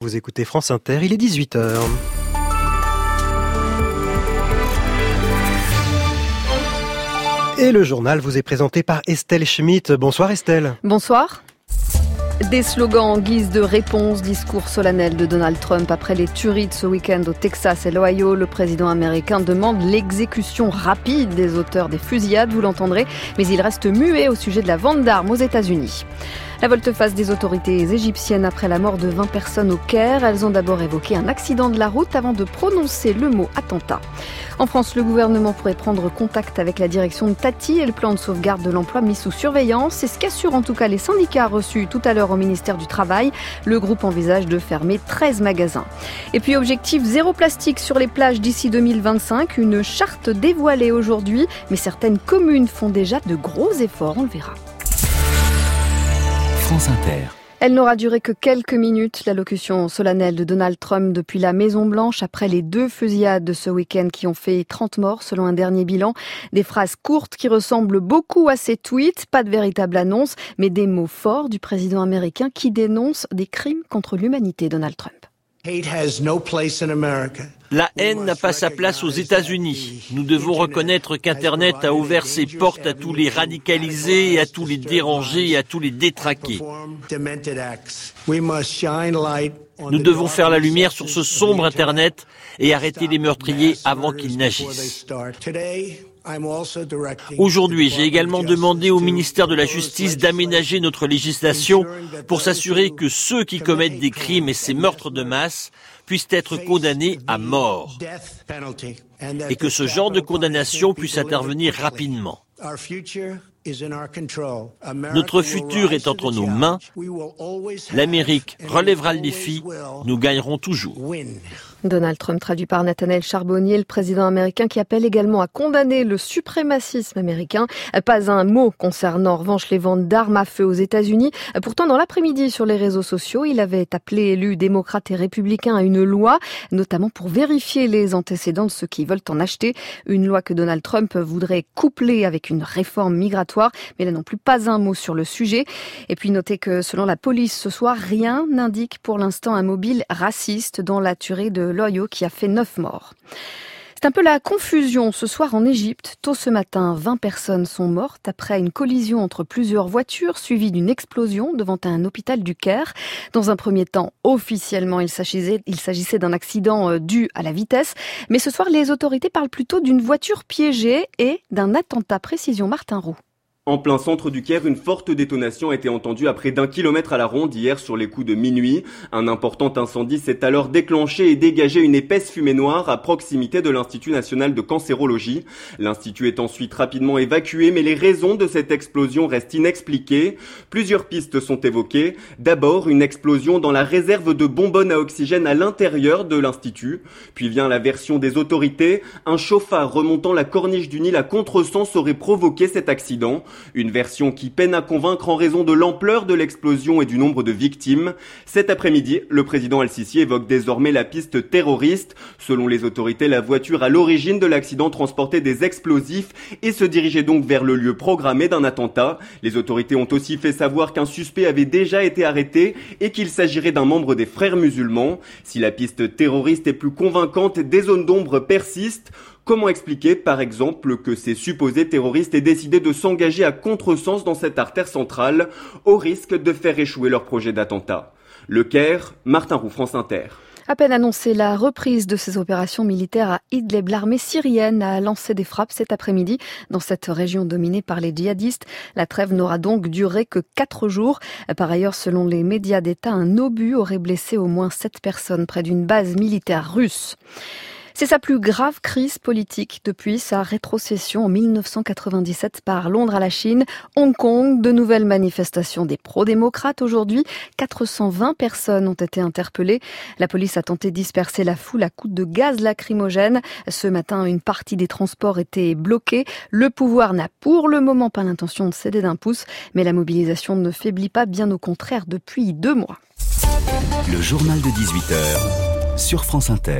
Vous écoutez France Inter, il est 18h. Et le journal vous est présenté par Estelle Schmitt. Bonsoir Estelle. Bonsoir. Des slogans en guise de réponse, discours solennel de Donald Trump après les tueries de ce week-end au Texas et l'Ohio. Le président américain demande l'exécution rapide des auteurs des fusillades, vous l'entendrez, mais il reste muet au sujet de la vente d'armes aux États-Unis. La volte-face des autorités égyptiennes après la mort de 20 personnes au Caire. Elles ont d'abord évoqué un accident de la route avant de prononcer le mot attentat. En France, le gouvernement pourrait prendre contact avec la direction de Tati et le plan de sauvegarde de l'emploi mis sous surveillance. C'est ce qu'assurent en tout cas les syndicats reçus tout à l'heure au ministère du Travail. Le groupe envisage de fermer 13 magasins. Et puis objectif zéro plastique sur les plages d'ici 2025. Une charte dévoilée aujourd'hui, mais certaines communes font déjà de gros efforts, on le verra. France Inter. Elle n'aura duré que quelques minutes, l'allocution solennelle de Donald Trump depuis la Maison-Blanche après les 2 fusillades de ce week-end qui ont fait 30 morts selon un dernier bilan. Des phrases courtes qui ressemblent beaucoup à ses tweets, pas de véritable annonce, mais des mots forts du président américain qui dénonce des crimes contre l'humanité, Donald Trump. La haine n'a pas sa place aux États-Unis. Nous devons reconnaître qu'Internet a ouvert ses portes à tous les radicalisés, à tous les dérangés et à tous les détraqués. Nous devons faire la lumière sur ce sombre Internet et arrêter les meurtriers avant qu'ils n'agissent. Aujourd'hui, j'ai également demandé au ministère de la Justice d'aménager notre législation pour s'assurer que ceux qui commettent des crimes et ces meurtres de masse puissent être condamnés à mort et que ce genre de condamnation puisse intervenir rapidement. Notre futur est entre nos mains. L'Amérique relèvera le défi. Nous gagnerons toujours. Donald Trump traduit par Nathaniel Charbonnier, le président américain qui appelle également à condamner le suprémacisme américain. Pas un mot concernant en revanche les ventes d'armes à feu aux États-Unis. Pourtant, dans l'après-midi sur les réseaux sociaux, il avait appelé élus démocrates et républicains à une loi, notamment pour vérifier les antécédents de ceux qui veulent en acheter. Une loi que Donald Trump voudrait coupler avec une réforme migratoire, mais là non plus pas un mot sur le sujet. Et puis notez que selon la police ce soir, rien n'indique pour l'instant un mobile raciste dans la tuerie de l'Ohio qui a fait 9 morts. C'est un peu la confusion ce soir en Égypte. Tôt ce matin, 20 personnes sont mortes après une collision entre plusieurs voitures suivie d'une explosion devant un hôpital du Caire. Dans un premier temps, officiellement, il s'agissait d'un accident dû à la vitesse. Mais ce soir, les autorités parlent plutôt d'une voiture piégée et d'un attentat. Précision Martin Roux. En plein centre du Caire, une forte détonation a été entendue à près d'1 kilomètre à la ronde hier sur les coups de minuit. Un important incendie s'est alors déclenché et dégagé une épaisse fumée noire à proximité de l'Institut national de cancérologie. L'Institut est ensuite rapidement évacué, mais les raisons de cette explosion restent inexpliquées. Plusieurs pistes sont évoquées. D'abord, une explosion dans la réserve de bonbonnes à oxygène à l'intérieur de l'Institut. Puis vient la version des autorités. Un chauffard remontant la corniche du Nil à contresens aurait provoqué cet accident. Une version qui peine à convaincre en raison de l'ampleur de l'explosion et du nombre de victimes. Cet après-midi, le président Al-Sisi évoque désormais la piste terroriste. Selon les autorités, la voiture à l'origine de l'accident transportait des explosifs et se dirigeait donc vers le lieu programmé d'un attentat. Les autorités ont aussi fait savoir qu'un suspect avait déjà été arrêté et qu'il s'agirait d'un membre des frères musulmans. Si la piste terroriste est plus convaincante, des zones d'ombre persistent. Comment expliquer, par exemple, que ces supposés terroristes aient décidé de s'engager à contresens dans cette artère centrale, au risque de faire échouer leur projet d'attentat? Le Caire, Martin Roux, France Inter. À peine annoncé la reprise de ces opérations militaires à Idlib, l'armée syrienne a lancé des frappes cet après-midi dans cette région dominée par les djihadistes. La trêve n'aura donc duré que 4 jours. Par ailleurs, selon les médias d'État, un obus aurait blessé au moins 7 personnes près d'une base militaire russe. C'est sa plus grave crise politique depuis sa rétrocession en 1997 par Londres à la Chine. Hong Kong, de nouvelles manifestations des pro-démocrates aujourd'hui. 420 personnes ont été interpellées. La police a tenté de disperser la foule à coups de gaz lacrymogène. Ce matin, une partie des transports était bloquée. Le pouvoir n'a pour le moment pas l'intention de céder d'un pouce, mais la mobilisation ne faiblit pas, bien au contraire, depuis 2 mois. Le journal de 18h sur France Inter.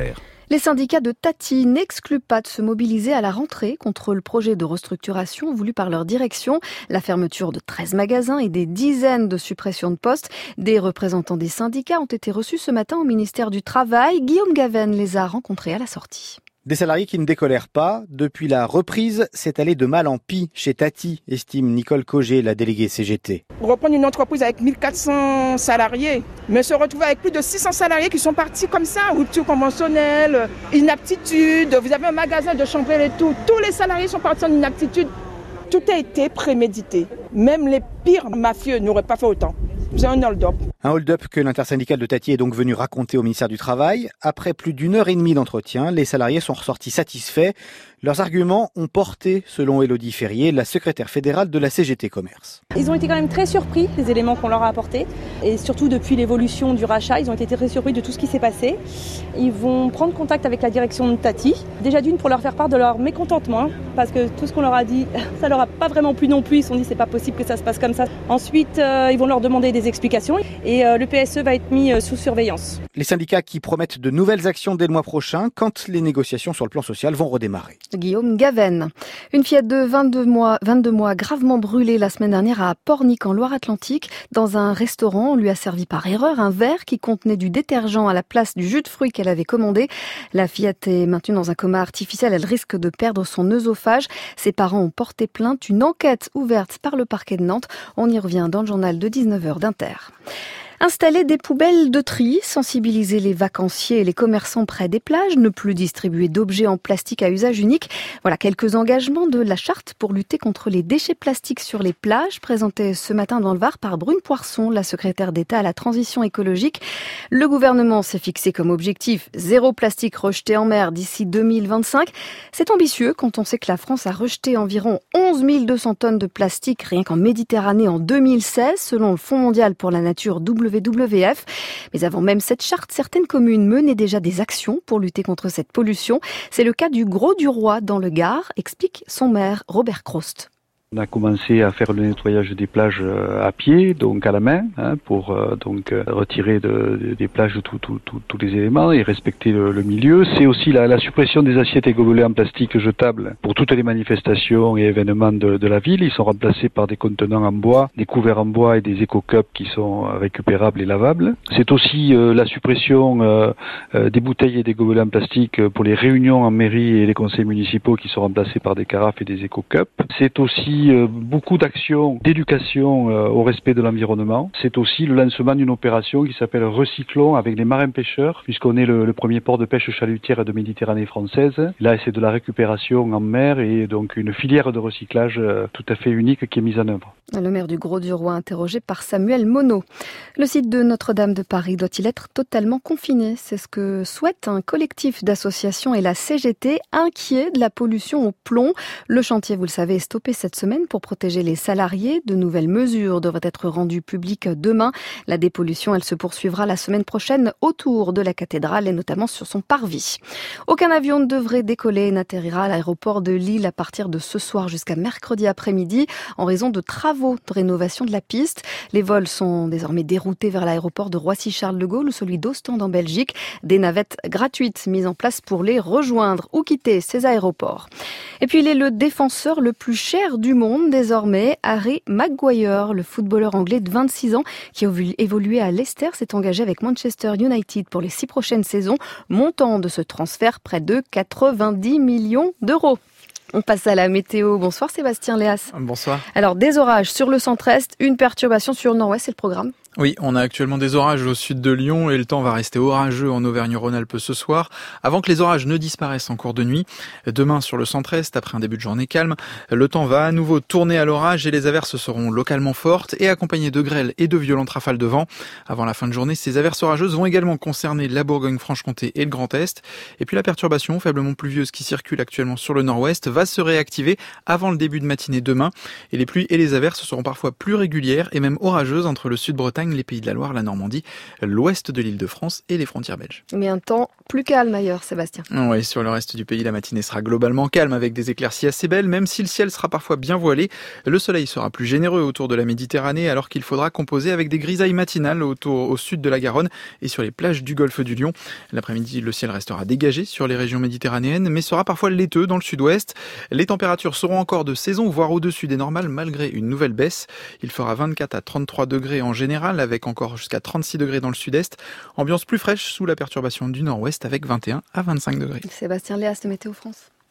Les syndicats de Tati n'excluent pas de se mobiliser à la rentrée contre le projet de restructuration voulu par leur direction. La fermeture de 13 magasins et des dizaines de suppressions de postes. Des représentants des syndicats ont été reçus ce matin au ministère du Travail. Guillaume Gaven les a rencontrés à la sortie. Des salariés qui ne décolèrent pas. Depuis la reprise, c'est allé de mal en pis chez Tati, estime Nicole Cogé, la déléguée CGT. Reprendre une entreprise avec 1400 salariés, mais se retrouver avec plus de 600 salariés qui sont partis comme ça, rupture conventionnelle, inaptitude, vous avez un magasin de chambre et tout, tous les salariés sont partis en inaptitude. Tout a été prémédité. Même les pires mafieux n'auraient pas fait autant. C'est un hold-up. Un hold-up que l'intersyndicale de Tati est donc venu raconter au ministère du Travail. Après plus d'une heure et demie d'entretien, les salariés sont ressortis satisfaits. Leurs arguments ont porté, selon Élodie Ferrier, la secrétaire fédérale de la CGT Commerce. Ils ont été quand même très surpris des éléments qu'on leur a apportés. Et surtout depuis l'évolution du rachat, ils ont été très surpris de tout ce qui s'est passé. Ils vont prendre contact avec la direction de Tati. Déjà d'une pour leur faire part de leur mécontentement, parce que tout ce qu'on leur a dit, ça leur a pas vraiment plu non plus. Ils se sont dit c'est pas possible que ça se passe comme ça. Ensuite, ils vont leur demander des explications et le PSE va être mis sous surveillance. Les syndicats qui promettent de nouvelles actions dès le mois prochain quand les négociations sur le plan social vont redémarrer. Guillaume Gaven. Une fillette de 22 mois gravement brûlée la semaine dernière à Pornic en Loire-Atlantique. Dans un restaurant, on lui a servi par erreur un verre qui contenait du détergent à la place du jus de fruits qu'elle avait commandé. La fillette est maintenue dans un coma artificiel. Elle risque de perdre son œsophage. Ses parents ont porté plainte. Une enquête ouverte par le parquet de Nantes. On y revient dans le journal de 19h d'Inter. Installer des poubelles de tri, sensibiliser les vacanciers et les commerçants près des plages, ne plus distribuer d'objets en plastique à usage unique. Voilà quelques engagements de la charte pour lutter contre les déchets plastiques sur les plages, présentés ce matin dans le Var par Brune Poirson, la secrétaire d'État à la transition écologique. Le gouvernement s'est fixé comme objectif 0 plastique rejeté en mer d'ici 2025. C'est ambitieux quand on sait que la France a rejeté environ 11 200 tonnes de plastique rien qu'en Méditerranée en 2016, selon le Fonds mondial pour la nature WWF. Mais avant même cette charte, certaines communes menaient déjà des actions pour lutter contre cette pollution. C'est le cas du Grau-du-Roi dans le Gard, explique son maire Robert Crost. On a commencé à faire le nettoyage des plages à pied, donc à la main, pour retirer des plages tous les éléments et respecter le milieu. C'est aussi la suppression des assiettes et gobelets en plastique jetables pour toutes les manifestations et événements de la ville. Ils sont remplacés par des contenants en bois, des couverts en bois et des éco-cups qui sont récupérables et lavables. C'est aussi la suppression des bouteilles et des gobelets en plastique pour les réunions en mairie et les conseils municipaux qui sont remplacés par des carafes et des éco-cups. C'est aussi beaucoup d'actions d'éducation au respect de l'environnement. C'est aussi le lancement d'une opération qui s'appelle Recyclons avec les marins pêcheurs, puisqu'on est le premier port de pêche chalutière de Méditerranée française. Là, c'est de la récupération en mer et donc une filière de recyclage tout à fait unique qui est mise en œuvre. Le maire du Grau-du-Roi interrogé par Samuel Monod. Le site de Notre-Dame de Paris doit-il être totalement confiné ? C'est ce que souhaite un collectif d'associations et la CGT, inquiet de la pollution au plomb. Le chantier, vous le savez, est stoppé cette semaine pour protéger les salariés. De nouvelles mesures devraient être rendues publiques demain. La dépollution, elle se poursuivra la semaine prochaine autour de la cathédrale et notamment sur son parvis. Aucun avion ne devrait décoller et n'atterrira à l'aéroport de Lille à partir de ce soir jusqu'à mercredi après-midi en raison de travaux de rénovation de la piste. Les vols sont désormais déroutés vers l'aéroport de Roissy-Charles de Gaulle ou celui d'Ostende en Belgique. Des navettes gratuites mises en place pour les rejoindre ou quitter ces aéroports. Et puis il est le défenseur le plus cher du monde désormais. Harry Maguire, le footballeur anglais de 26 ans qui a évolué à Leicester, s'est engagé avec Manchester United pour les 6 prochaines saisons. Montant de ce transfert, près de 90 millions d'euros. On passe à la météo. Bonsoir Sébastien Léas. Bonsoir. Alors des orages sur le centre-est, une perturbation sur le nord-ouest, c'est le programme ? Oui, on a actuellement des orages au sud de Lyon et le temps va rester orageux en Auvergne-Rhône-Alpes ce soir, avant que les orages ne disparaissent en cours de nuit. Demain sur le centre-est, après un début de journée calme, le temps va à nouveau tourner à l'orage et les averses seront localement fortes et accompagnées de grêles et de violentes rafales de vent. Avant la fin de journée, ces averses orageuses vont également concerner la Bourgogne-Franche-Comté et le Grand Est. Et puis la perturbation faiblement pluvieuse qui circule actuellement sur le nord-ouest va se réactiver avant le début de matinée demain. Et les pluies et les averses seront parfois plus régulières et même orageuses entre le sud-Bretagne Bretagne, les Pays de la Loire, la Normandie, l'ouest de l'Île-de-France et les frontières belges. Mais un temps plus calme ailleurs, Sébastien. Oui, sur le reste du pays, la matinée sera globalement calme avec des éclaircies assez belles, même si le ciel sera parfois bien voilé. Le soleil sera plus généreux autour de la Méditerranée, alors qu'il faudra composer avec des grisailles matinales au sud de la Garonne et sur les plages du golfe du Lion. L'après-midi, le ciel restera dégagé sur les régions méditerranéennes, mais sera parfois laiteux dans le sud-ouest. Les températures seront encore de saison, voire au-dessus des normales, malgré une nouvelle baisse. Il fera 24 à 33 degrés en général, avec encore jusqu'à 36 degrés dans le sud-est. Ambiance plus fraîche sous la perturbation du nord-ouest, avec 21 à 25 degrés. Sébastien Léas de Météo France.